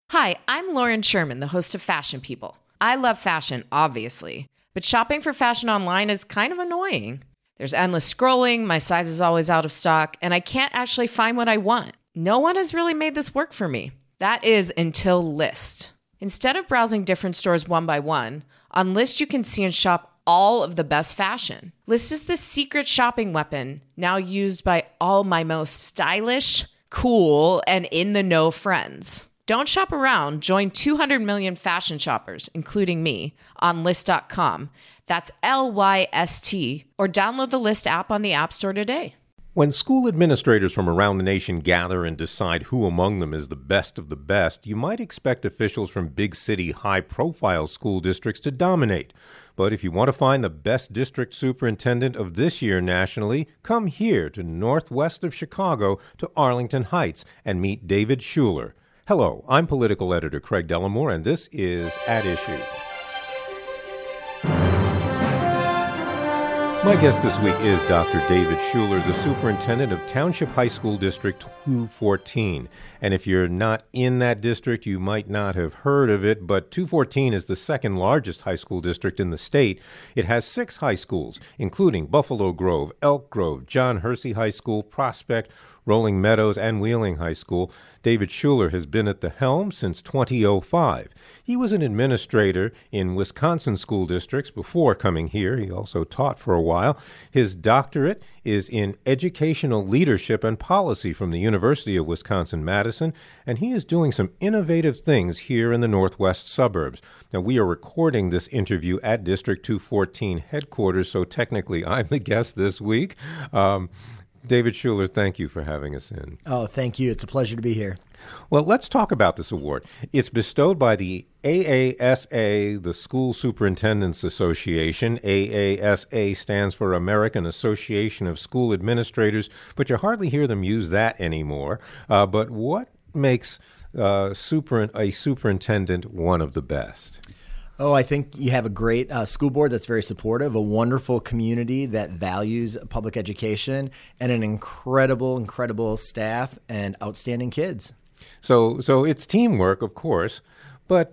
Hi, I'm Lauren Sherman, the host of Fashion People. I love fashion, obviously, but shopping for fashion online is kind of annoying. There's endless scrolling, my size is always out of stock, and I can't actually find what I want. No one has really made this work for me. That is until Lyst. Instead of browsing different stores one by one, on Lyst you can see and shop all of the best fashion. Lyst is the secret shopping weapon, now used by all my most stylish, cool, and in-the-know friends. Don't shop around. Join 200 million fashion shoppers, including me, on Lyst.com. That's Lyst, or download the Lyst app on the App Store today. When school administrators from around the nation gather and decide who among them is the best of the best, you might expect officials from big city, high-profile school districts to dominate. But if you want to find the best district superintendent of this year nationally, come here to northwest of Chicago to Arlington Heights and meet David Schuler. Hello, I'm political editor Craig Dellamore, and this is At Issue. My guest this week is Dr. David Schuler, the superintendent of Township High School District 214. And if you're not in that district, you might not have heard of it, but 214 is the second largest high school district in the state. It has 6 high schools, including Buffalo Grove, Elk Grove, John Hersey High School, Prospect, Rolling Meadows, and Wheeling High School. David Schuler has been at the helm since 2005. He was an administrator in Wisconsin school districts before coming here. He also taught for a while. His doctorate is in educational leadership and policy from the University of Wisconsin-Madison, and he is doing some innovative things here in the northwest suburbs. Now, we are recording this interview at District 214 headquarters, so technically I'm the guest this week. David Schuler, thank you for having us in. Oh, thank you. It's a pleasure to be here. Well, let's talk about this award. It's bestowed by the AASA, the School Superintendents Association. AASA stands for American Association of School Administrators, but you hardly hear them use that anymore. But what makes a superintendent one of the best? Oh, I think you have a great school board that's very supportive, a wonderful community that values public education, and an incredible staff and outstanding kids. So it's teamwork, of course, but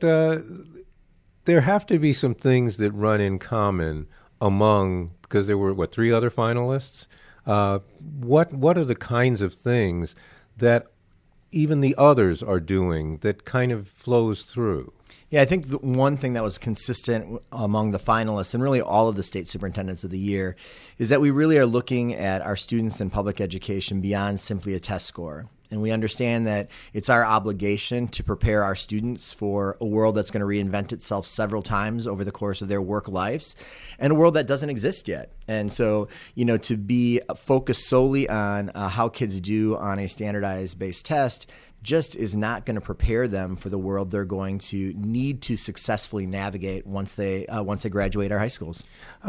there have to be some things that run in common among, because there were, 3 other finalists? What are the kinds of things that even the others are doing that kind of flows through? Yeah, I think the one thing that was consistent among the finalists and really all of the state superintendents of the year is that we really are looking at our students in public education beyond simply a test score. And we understand that it's our obligation to prepare our students for a world that's going to reinvent itself several times over the course of their work lives, and a world that doesn't exist yet. And so, to be focused solely on how kids do on a standardized based test just is not going to prepare them for the world they're going to need to successfully navigate once they graduate our high schools.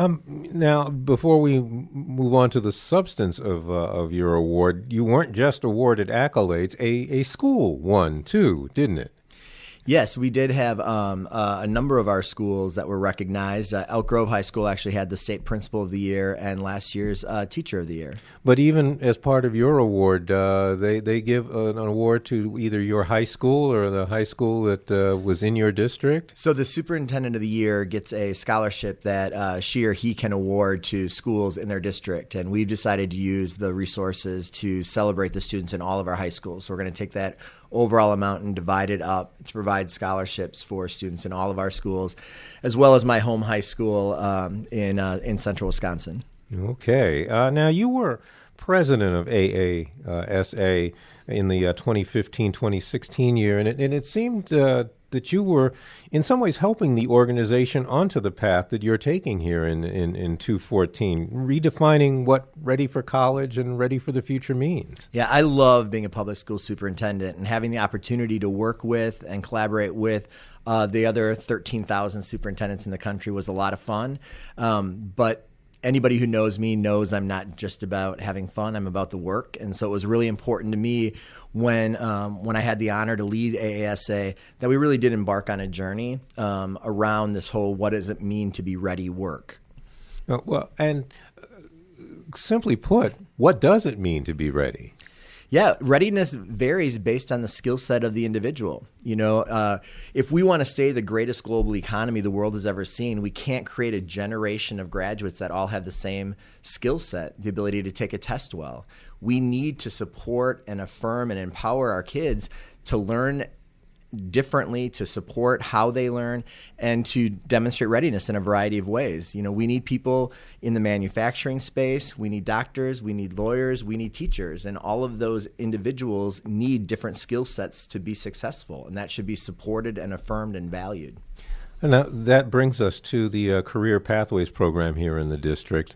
Now, before we move on to the substance of your award, you weren't just awarded accolades. A school won too, didn't it? Yes, we did have a number of our schools that were recognized. Elk Grove High School actually had the State Principal of the Year and last year's Teacher of the Year. But even as part of your award, they give an award to either your high school or the high school that was in your district? So the Superintendent of the Year gets a scholarship that she or he can award to schools in their district. And we've decided to use the resources to celebrate the students in all of our high schools. So we're going to take that overall amount and divide it up to provide scholarships for students in all of our schools, as well as my home high school in central Wisconsin. Okay. Now, you were president of AASA in the 2015-2016 year, and it seemed that you were in some ways helping the organization onto the path that you're taking here in 214, redefining what ready for college and ready for the future means. Yeah, I love being a public school superintendent and having the opportunity to work with and collaborate with the other 13,000 superintendents in the country was a lot of fun. But anybody who knows me knows I'm not just about having fun. I'm about the work. And so it was really important to me when I had the honor to lead AASA that we really did embark on a journey around this whole what does it mean to be ready work. Well, and simply put, what does it mean to be ready? Yeah, readiness varies based on the skill set of the individual. If we want to stay the greatest global economy the world has ever seen, we can't create a generation of graduates that all have the same skill set, the ability to take a test well. We need to support and affirm and empower our kids to learn differently, to support how they learn, and to demonstrate readiness in a variety of ways. We need people in the manufacturing space, we need doctors, we need lawyers, we need teachers, and all of those individuals need different skill sets to be successful, and that should be supported and affirmed and valued. And now that brings us to the Career Pathways program here in the district.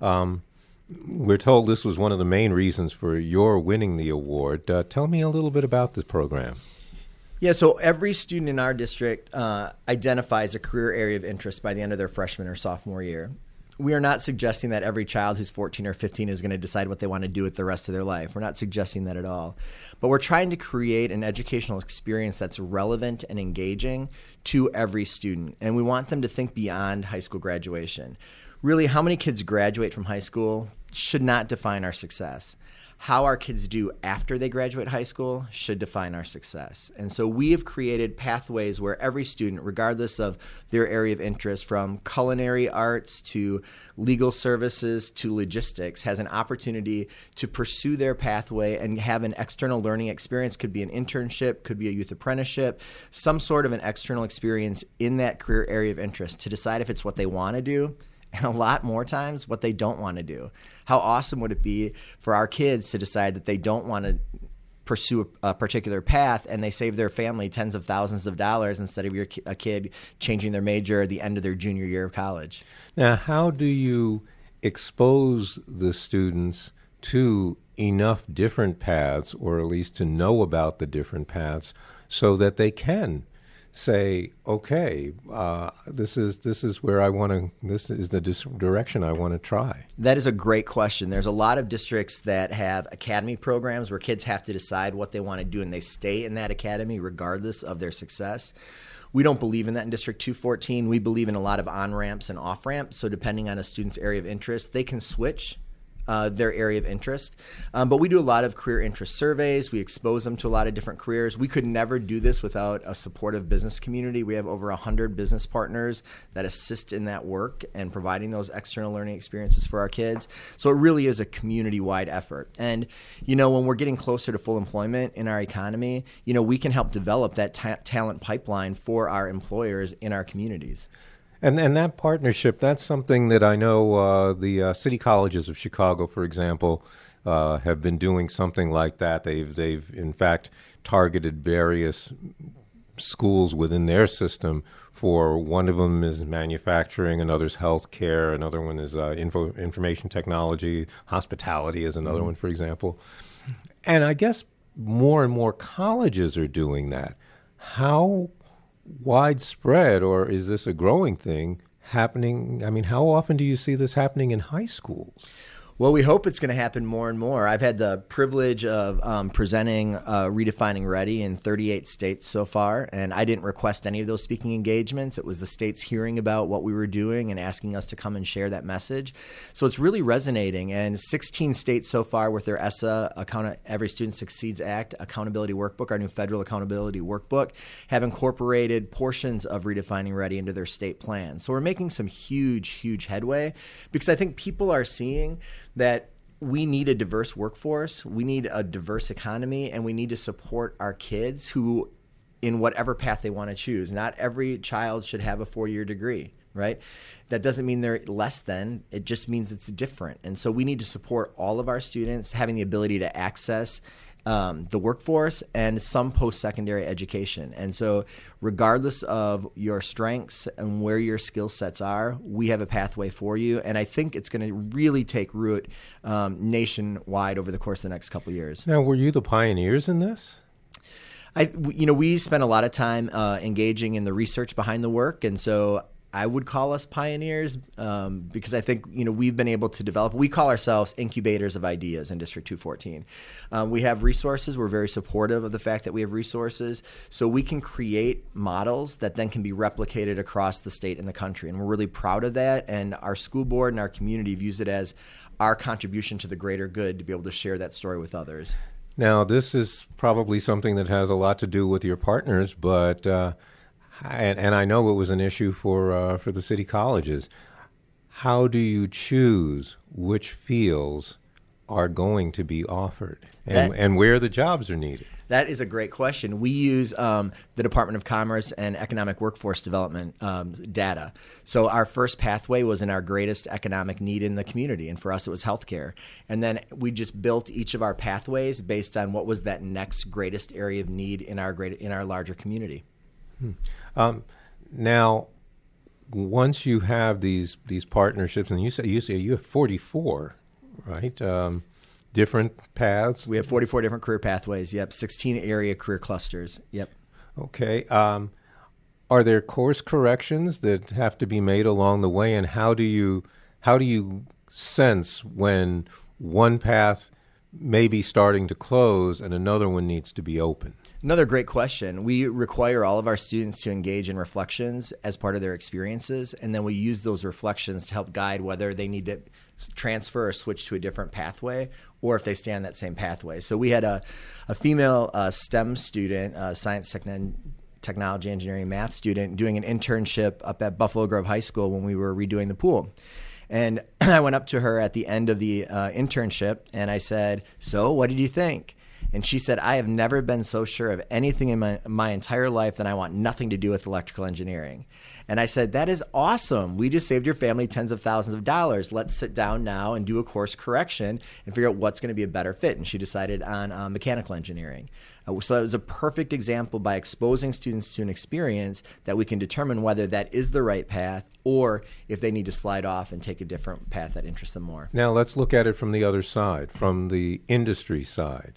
We're told this was one of the main reasons for your winning the award. Tell me a little bit about this program. Yeah, so every student in our district identifies a career area of interest by the end of their freshman or sophomore year. We are not suggesting that every child who's 14 or 15 is going to decide what they want to do with the rest of their life. We're not suggesting that at all. But we're trying to create an educational experience that's relevant and engaging to every student. And we want them to think beyond high school graduation. Really, how many kids graduate from high school should not define our success. How our kids do after they graduate high school should define our success. And so we have created pathways where every student, regardless of their area of interest, from culinary arts to legal services to logistics, has an opportunity to pursue their pathway and have an external learning experience. Could be an internship, could be a youth apprenticeship, some sort of an external experience in that career area of interest to decide if it's what they want to do, and a lot more times what they don't want to do. How awesome would it be for our kids to decide that they don't want to pursue a particular path, and they save their family tens of thousands of dollars instead of a kid changing their major at the end of their junior year of college? Now, how do you expose the students to enough different paths, or at least to know about the different paths, so that they can say, okay, this is where I want to, this is the direction I want to try? That is a great question. There's a lot of districts that have academy programs where kids have to decide what they want to do, and they stay in that academy regardless of their success. We don't believe in that in District 214. We believe in a lot of on-ramps and off-ramps. So depending on a student's area of interest, they can switch their area of interest. But we do a lot of career interest surveys. We expose them to a lot of different careers. We could never do this without a supportive business community. We have over 100 business partners that assist in that work and providing those external learning experiences for our kids. So it really is a community-wide effort. And, when we're getting closer to full employment in our economy, we can help develop that talent pipeline for our employers in our communities. And that partnership, that's something that I know the city colleges of Chicago, for example, have been doing something like that. They've in fact targeted various schools within their system for. One of them is manufacturing, another's healthcare, another one is information technology, hospitality is another one, for example. And I guess more and more colleges are doing that. How widespread, or is this a growing thing happening? I mean, how often do you see this happening in high schools? Well, we hope it's going to happen more and more. I've had the privilege of presenting Redefining Ready in 38 states so far, and I didn't request any of those speaking engagements. It was the states hearing about what we were doing and asking us to come and share that message. So it's really resonating, and 16 states so far with their ESSA, Every Student Succeeds Act, Accountability Workbook, our new federal accountability workbook, have incorporated portions of Redefining Ready into their state plans. So we're making some huge, huge headway, because I think people are seeing that we need a diverse workforce, we need a diverse economy, and we need to support our kids who, in whatever path they want to choose. Not every child should have a 4-year degree, right? That doesn't mean they're less than, it just means it's different. And so we need to support all of our students having the ability to access the workforce and some post-secondary education. And so regardless of your strengths and where your skill sets are, we have a pathway for you. And I think it's going to really take root nationwide over the course of the next couple of years. Now, were you the pioneers in this? We spent a lot of time engaging in the research behind the work. And so I would call us pioneers because I think, we've been able to develop, we call ourselves incubators of ideas in District 214. We have resources. We're very supportive of the fact that we have resources. So we can create models that then can be replicated across the state and the country. And we're really proud of that. And our school board and our community views it as our contribution to the greater good to be able to share that story with others. Now, this is probably something that has a lot to do with your partners, but and I know it was an issue for the city colleges. How do you choose which fields are going to be offered and where the jobs are needed? That is a great question. We use the Department of Commerce and Economic Workforce Development data. So our first pathway was in our greatest economic need in the community, and for us it was healthcare. And then we just built each of our pathways based on what was that next greatest area of need in our larger community. Now, once you have these partnerships, and you say you have 44, right? Different paths? We have 44 different career pathways, yep. 16 area career clusters, yep. Okay. Are there course corrections that have to be made along the way, and how do you sense when one path may be starting to close and another one needs to be open? Another great question. We require all of our students to engage in reflections as part of their experiences, and then we use those reflections to help guide whether they need to transfer or switch to a different pathway, or if they stay on that same pathway. So we had a female STEM student, science, technology, engineering, math student, doing an internship up at Buffalo Grove High School when we were redoing the pool. And I went up to her at the end of the internship, and I said, "So what did you think?" And she said, "I have never been so sure of anything in my entire life that I want nothing to do with electrical engineering." And I said, "That is awesome. We just saved your family tens of thousands of dollars. Let's sit down now and do a course correction and figure out what's going to be a better fit." And she decided on mechanical engineering. So it was a perfect example by exposing students to an experience that we can determine whether that is the right path or if they need to slide off and take a different path that interests them more. Now let's look at it from the other side, from the industry side.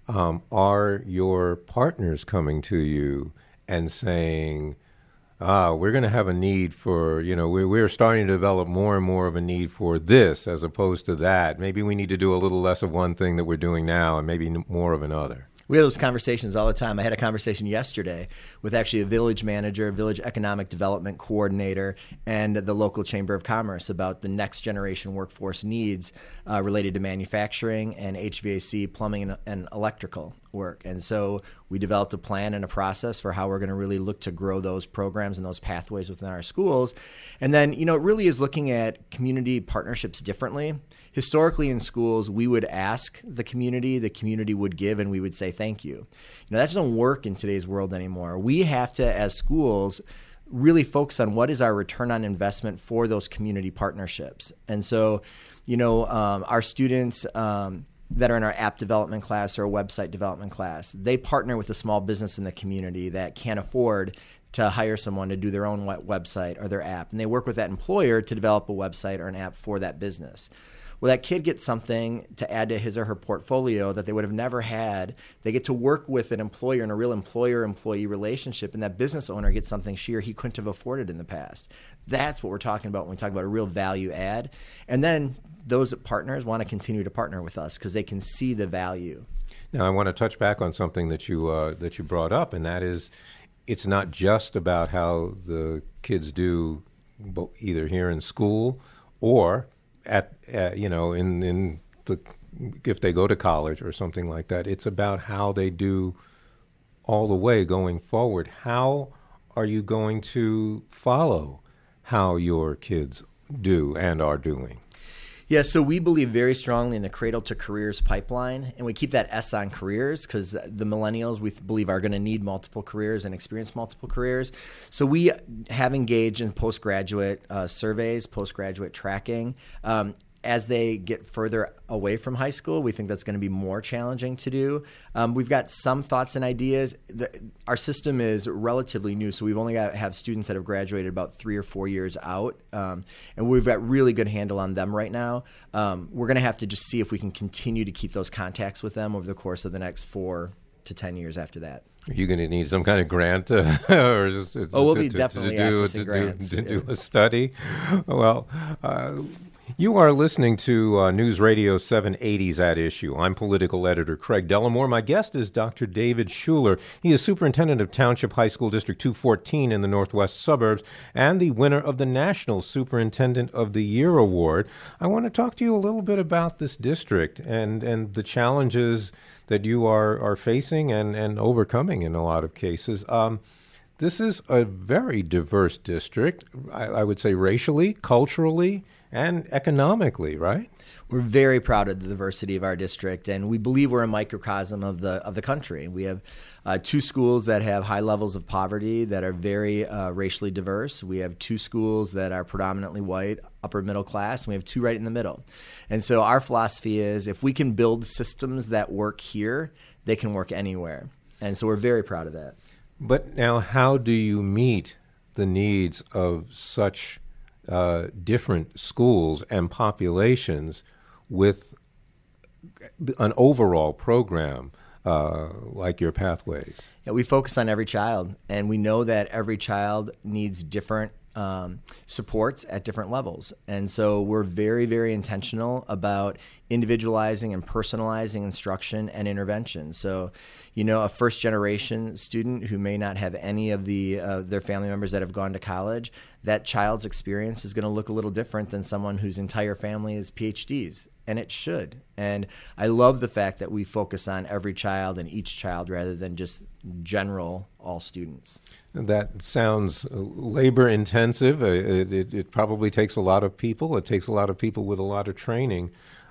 Are your partners coming to you and saying, we're going to have a need for, we're starting to develop more and more of a need for this as opposed to that. Maybe we need to do a little less of one thing that we're doing now and maybe more of another. We have those conversations all the time. I had a conversation yesterday with actually a village manager, village economic development coordinator, and the local chamber of commerce about the next generation workforce needs related to manufacturing and HVAC, plumbing, and electrical work. And so we developed a plan and a process for how we're going to really look to grow those programs and those pathways within our schools. And then, it really is looking at community partnerships differently. Historically in schools, we would ask the community would give, and we would say thank you. That doesn't work in today's world anymore. We have to, as schools, really focus on what is our return on investment for those community partnerships. And so, our students that are in our app development class or a website development class, they partner with a small business in the community that can't afford to hire someone to do their own website or their app. And they work with that employer to develop a website or an app for that business. Well, that kid gets something to add to his or her portfolio that they would have never had. They get to work with an employer in a real employer-employee relationship, and that business owner gets something she or he couldn't have afforded in the past. That's what we're talking about when we talk about a real value add. And then those partners want to continue to partner with us because they can see the value. Now, I want to touch back on something that you brought up, and that is it's not just about how the kids do either here in school or if they go to college or something like that. It's about how they do all the way going forward. How are you going to follow how your kids do and are doing? Yeah, so we believe very strongly in the Cradle to Careers pipeline, and we keep that S on careers because the millennials, we believe, are going to need multiple careers and experience multiple careers. So we have engaged in postgraduate surveys, postgraduate tracking. As they get further away from high school, we think that's going to be more challenging to do. We've got some thoughts and ideas. Our system is relatively new, so we've only have students that have graduated about 3 or 4 years out, and we've got really good handle on them right now. We're going to have to just see if we can continue to keep those contacts with them over the course of the next 4 to 10 years after that. Are you going to need some kind of grant we'll be definitely accessing grants. To do a study? Well, You are listening to News Radio 780's At Issue. I'm political editor Craig Dellamore. My guest is Dr. David Shuler. He is superintendent of Township High School District 214 in the northwest suburbs and the winner of the National Superintendent of the Year Award. I want to talk to you a little bit about this district and the challenges that you are facing and overcoming in a lot of cases. This is a very diverse district, I would say racially, culturally, and economically, right? We're very proud of the diversity of our district, and we believe we're a microcosm of the country. We have 2 schools that have high levels of poverty that are very racially diverse. We have 2 schools that are predominantly white, upper middle class, and we have 2 right in the middle. And so our philosophy is if we can build systems that work here, they can work anywhere. And so we're very proud of that. But now how do you meet the needs of such different schools and populations with an overall program like your Pathways? Yeah, we focus on every child, and we know that every child needs different supports at different levels. And so we're very, very intentional about individualizing and personalizing instruction and intervention. So, a first-generation student who may not have any of their family members that have gone to college, that child's experience is going to look a little different than someone whose entire family is PhDs, and it should. And I love the fact that we focus on every child and each child rather than just general all students. That sounds labor-intensive. It probably takes a lot of people. It takes a lot of people with a lot of training.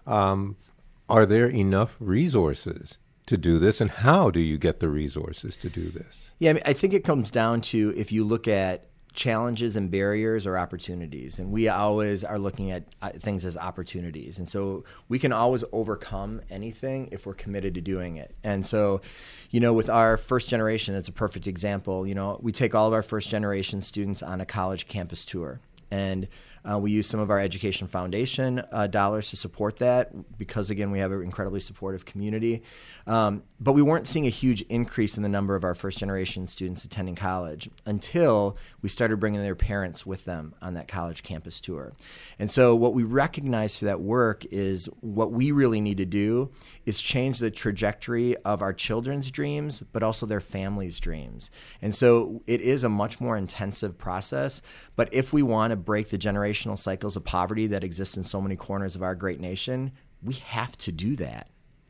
Are there enough resources to do this, and how do you get the resources to do this? Yeah, I think it comes down to if you look at challenges and barriers or opportunities, and we always are looking at things as opportunities. And so we can always overcome anything if we're committed to doing it. And so, with our first generation, it's a perfect example. We take all of our first generation students on a college campus tour, and we use some of our Education Foundation dollars to support that because, again, we have an incredibly supportive community. But we weren't seeing a huge increase in the number of our first-generation students attending college until we started bringing their parents with them on that college campus tour. And so what we recognized through that work is what we really need to do is change the trajectory of our children's dreams, but also their families' dreams. And so it is a much more intensive process, but if we want to break the generational cycles of poverty that exist in so many corners of our great nation, we have to do that.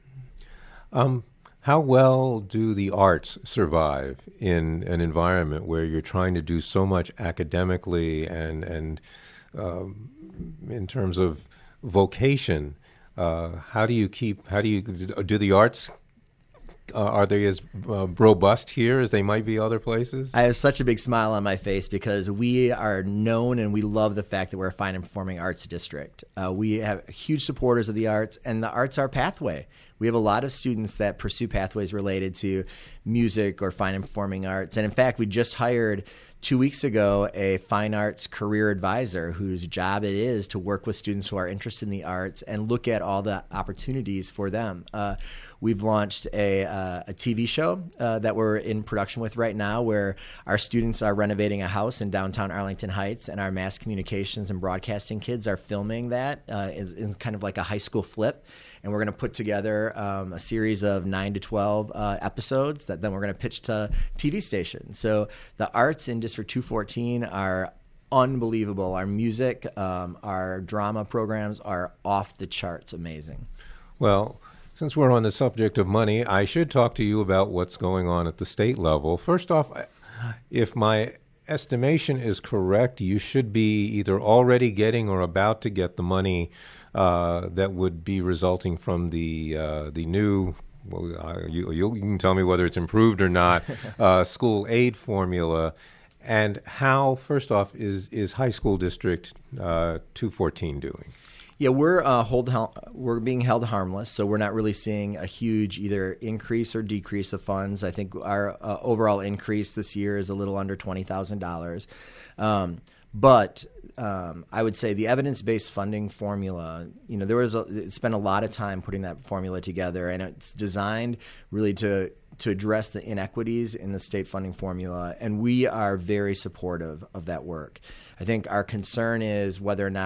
How well do the arts survive in an environment where you're trying to do so much academically and in terms of vocation? Do the arts, are they as robust here as they might be other places? I have such a big smile on my face because we are known and we love the fact that we're a fine and performing arts district. We have huge supporters of the arts, and the arts are a pathway. We have a lot of students that pursue pathways related to music or fine and performing arts. And in fact, we just hired 2 weeks ago a fine arts career advisor whose job it is to work with students who are interested in the arts and look at all the opportunities for them. We've launched a TV show that we're in production with right now where our students are renovating a house in downtown Arlington Heights, and our mass communications and broadcasting kids are filming that in kind of like a high school flip. And we're going to put together a series of 9 to 12 episodes that then we're going to pitch to TV stations. So the arts in District 214 are unbelievable. Our music, our drama programs are off the charts amazing. Well, since we're on the subject of money, I should talk to you about what's going on at the state level. First off, if my estimation is correct, you should be either already getting or about to get the money that would be resulting from the new, you can tell me whether it's improved or not, school aid formula. And how, first off, is High School District 214 doing? Yeah, we're being held harmless, so we're not really seeing a huge either increase or decrease of funds. I think our overall increase this year is a little under $20,000. But I would say the evidence-based funding formula, spent a lot of time putting that formula together, and it's designed really to address the inequities in the state funding formula, and we are very supportive of that work. I think our concern is whether or not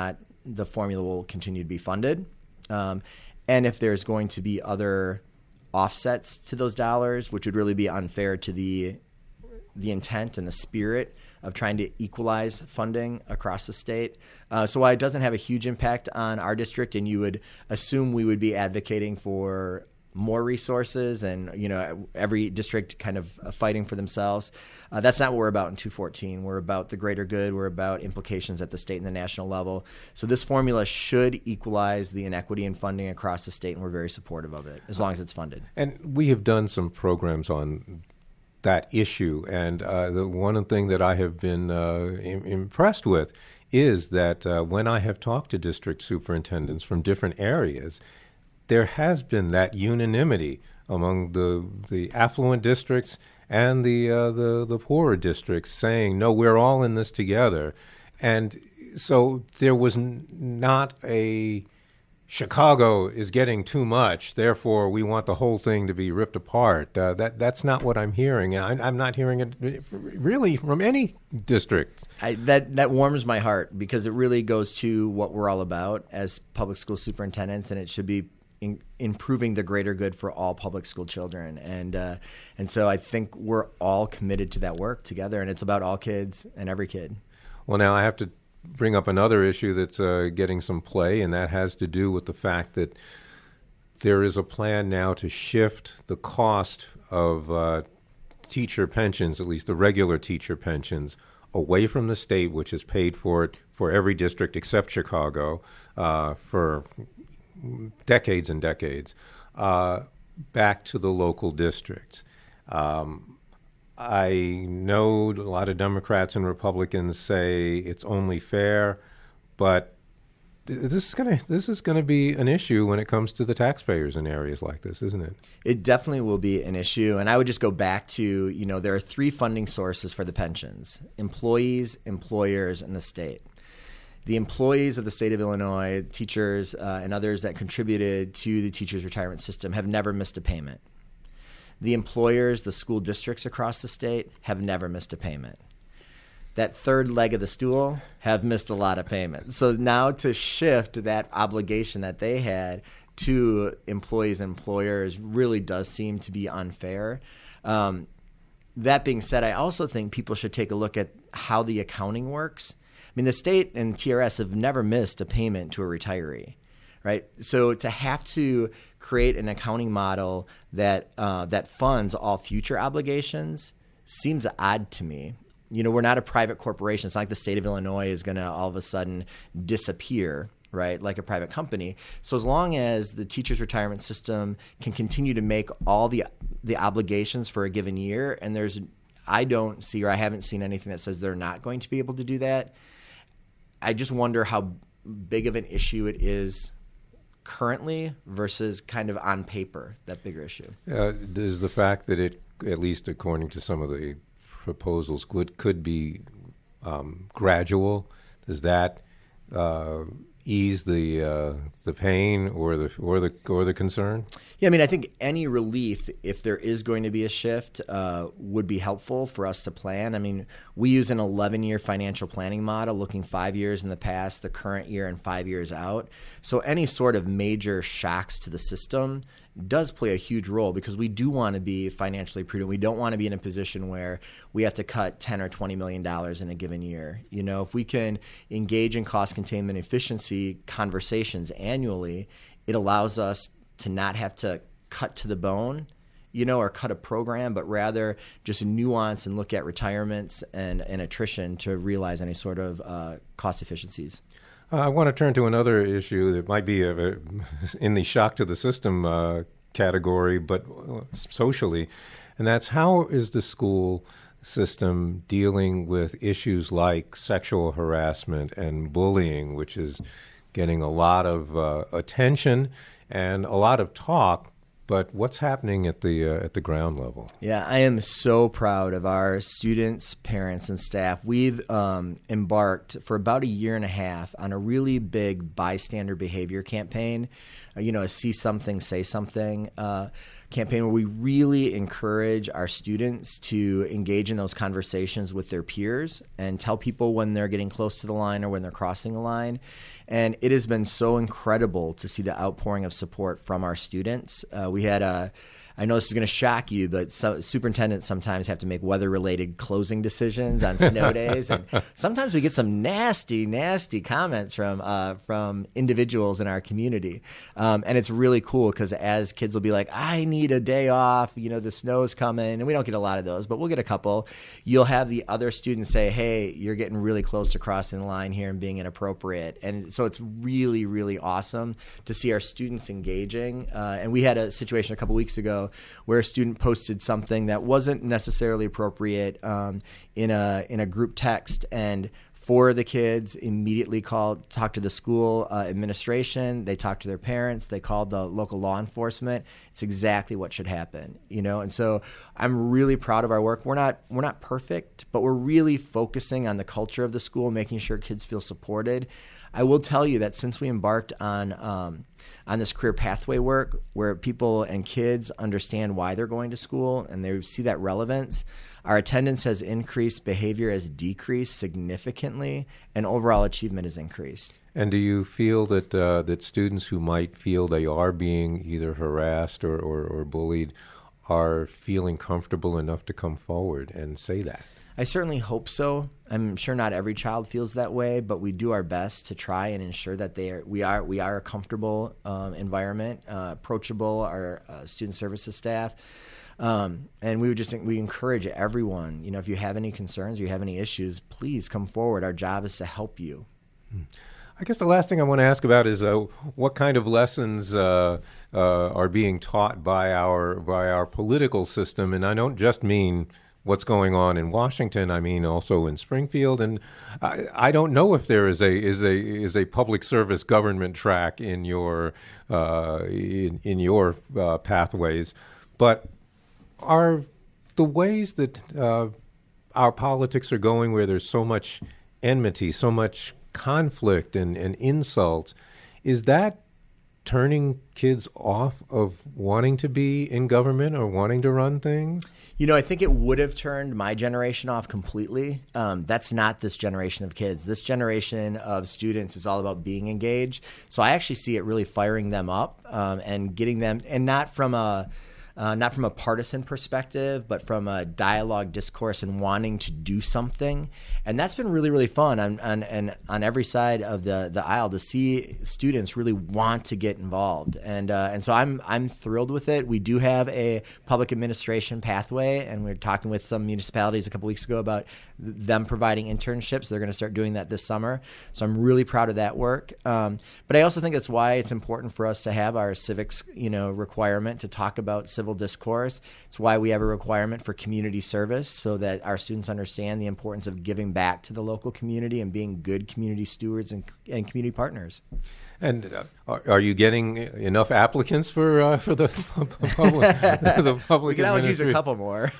the formula will continue to be funded. And if there's going to be other offsets to those dollars, which would really be unfair to the intent and the spirit of trying to equalize funding across the state. So while it doesn't have a huge impact on our district, and you would assume we would be advocating for more resources and, every district kind of fighting for themselves, that's not what we're about in 214. We're about the greater good. We're about implications at the state and the national level. So this formula should equalize the inequity in funding across the state, and we're very supportive of it as long as it's funded. And we have done some programs on that issue, and the one thing that I have been impressed with is that when I have talked to district superintendents from different areas, there has been that unanimity among the affluent districts and the poorer districts saying, no, we're all in this together. And so there was not a Chicago is getting too much, therefore we want the whole thing to be ripped apart. That's not what I'm hearing. I'm not hearing it really from any district. That warms my heart, because it really goes to what we're all about as public school superintendents, and it should be improving the greater good for all public school children. And so I think we're all committed to that work together, and it's about all kids and every kid. Well, now I have to bring up another issue that's getting some play, and that has to do with the fact that there is a plan now to shift the cost of teacher pensions, at least the regular teacher pensions, away from the state, which has paid for it for every district except Chicago for decades and decades, back to the local districts. I know a lot of Democrats and Republicans say it's only fair, but this is going to be an issue when it comes to the taxpayers in areas like this, isn't it? It definitely will be an issue. And I would just go back to, there are three funding sources for the pensions: employees, employers, and the state. The employees of the state of Illinois, teachers and others that contributed to the teachers' retirement system, have never missed a payment. The employers, the school districts across the state, have never missed a payment. That third leg of the stool have missed a lot of payments. So now to shift that obligation that they had to employees and employers really does seem to be unfair. That being said, I also think people should take a look at how the accounting works. I mean, the state and TRS have never missed a payment to a retiree, right? So to have to create an accounting model that funds all future obligations seems odd to me. We're not a private corporation. It's not like the state of Illinois is going to all of a sudden disappear, right, like a private company. So as long as the teachers' retirement system can continue to make all the obligations for a given year, and I don't see, or I haven't seen anything that says they're not going to be able to do that, I just wonder how big of an issue it is currently versus kind of on paper, that bigger issue. There's the fact that it, at least according to some of the proposals, could be gradual. Does that ease the pain or the concern? Yeah, I mean, I think any relief, if there is going to be a shift, would be helpful for us to plan. I mean, we use an 11-year financial planning model, looking 5 years in the past, the current year, and 5 years out. So any sort of major shocks to the system does play a huge role, because we do want to be financially prudent. We don't want to be in a position where we have to cut $10 or $20 million in a given year. If we can engage in cost containment efficiency conversations annually, it allows us to not have to cut to the bone, or cut a program, but rather just nuance and look at retirements and attrition to realize any sort of cost efficiencies. I want to turn to another issue that might be in the shock to the system category, but socially, and that's how is the school system dealing with issues like sexual harassment and bullying, which is getting a lot of attention and a lot of talk, but what's happening at the ground level? Yeah, I am so proud of our students, parents, and staff. We've embarked for about a year and a half on a really big bystander behavior campaign. a See Something, Say Something campaign where we really encourage our students to engage in those conversations with their peers and tell people when they're getting close to the line or when they're crossing the line. And it has been so incredible to see the outpouring of support from our students. We had I know this is going to shock you, but superintendents sometimes have to make weather-related closing decisions on snow days, and sometimes we get some nasty, nasty comments from individuals in our community. And it's really cool because as kids will be like, "I need a day off," the snow's coming, and we don't get a lot of those, but we'll get a couple. You'll have the other students say, "Hey, you're getting really close to crossing the line here and being inappropriate," and so it's really, really awesome to see our students engaging. And we had a situation a couple weeks ago where a student posted something that wasn't necessarily appropriate in a group text, and 4 of the kids immediately talked to the school administration. They talked to their parents. They called the local law enforcement. It's exactly what should happen, And so I'm really proud of our work. We're not perfect, but we're really focusing on the culture of the school, making sure kids feel supported. I will tell you that since we embarked on this career pathway work, where people and kids understand why they're going to school and they see that relevance, our attendance has increased, behavior has decreased significantly, and overall achievement has increased. And do you feel that students who might feel they are being either harassed or bullied are feeling comfortable enough to come forward and say that? I certainly hope so. I'm sure not every child feels that way, but we do our best to try and ensure that we are a comfortable environment, approachable, our student services staff. And we encourage everyone, if you have any concerns, you have any issues, please come forward. Our job is to help you. I guess the last thing I want to ask about is what kind of lessons are being taught by our political system, and I don't just mean what's going on in Washington. I mean also in Springfield, and I don't know if there is a public service government track in your pathways, but are the ways that our politics are going, where there's so much enmity, so much conflict and insults, is that turning kids off of wanting to be in government or wanting to run things? I think it would have turned my generation off completely. That's not this generation of kids. This generation of students is all about being engaged. So I actually see it really firing them up and getting them, and not from a partisan perspective, but from a dialogue, discourse, and wanting to do something. And that's been really, really fun on every side of the aisle to see students really want to get involved. And so I'm thrilled with it. We do have a public administration pathway, and we were talking with some municipalities a couple weeks ago about them providing internships. They're going to start doing that this summer. So I'm really proud of that work. But I also think that's why it's important for us to have our civics, requirement to talk about civil discourse. It's why we have a requirement for community service, so that our students understand the importance of giving back to the local community and being good community stewards and community partners. And are you getting enough applicants for the public? We can always use a couple more.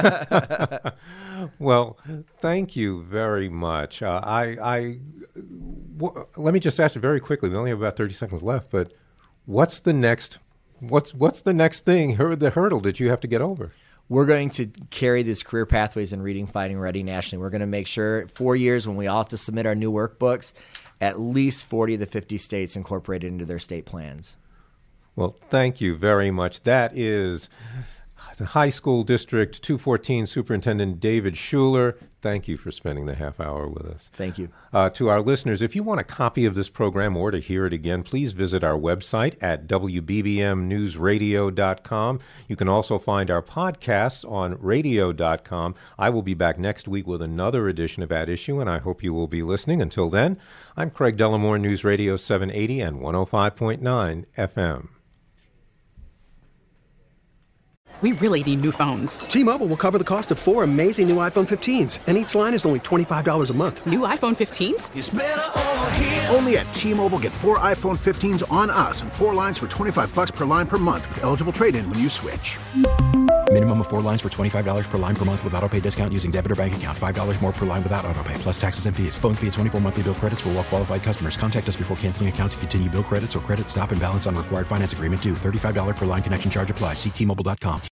Well, thank you very much. Let me just ask you very quickly. We only have about 30 seconds left, but what's the next thing, the hurdle that you have to get over? We're going to carry these career pathways in Reading Fighting Ready nationally. We're going to make sure 4 years, when we all have to submit our new workbooks, at least 40 of the 50 states incorporate it into their state plans. Well, thank you very much. That is the High School District 214 Superintendent David Schuler. Thank you for spending the half hour with us. Thank you. To our listeners, if you want a copy of this program or to hear it again, please visit our website at wbbmnewsradio.com. You can also find our podcasts on radio.com. I will be back next week with another edition of At Issue, and I hope you will be listening. Until then, I'm Craig Dellamore, News Radio 780 and 105.9 FM. We really need new phones. T-Mobile will cover the cost of 4 amazing new iPhone 15s, and each line is only $25 a month. New iPhone 15s? It's better over here. Only at T-Mobile, get 4 iPhone 15s on us and 4 lines for $25 per line per month with eligible trade-in when you switch. Minimum of 4 lines for $25 per line per month with autopay discount using debit or bank account. $5 more per line without autopay, plus taxes and fees. Phone fee at 24 monthly bill credits for well qualified customers. Contact us before canceling account to continue bill credits or credit stop and balance on required finance agreement due. $35 per line connection charge applies. See T-Mobile.com.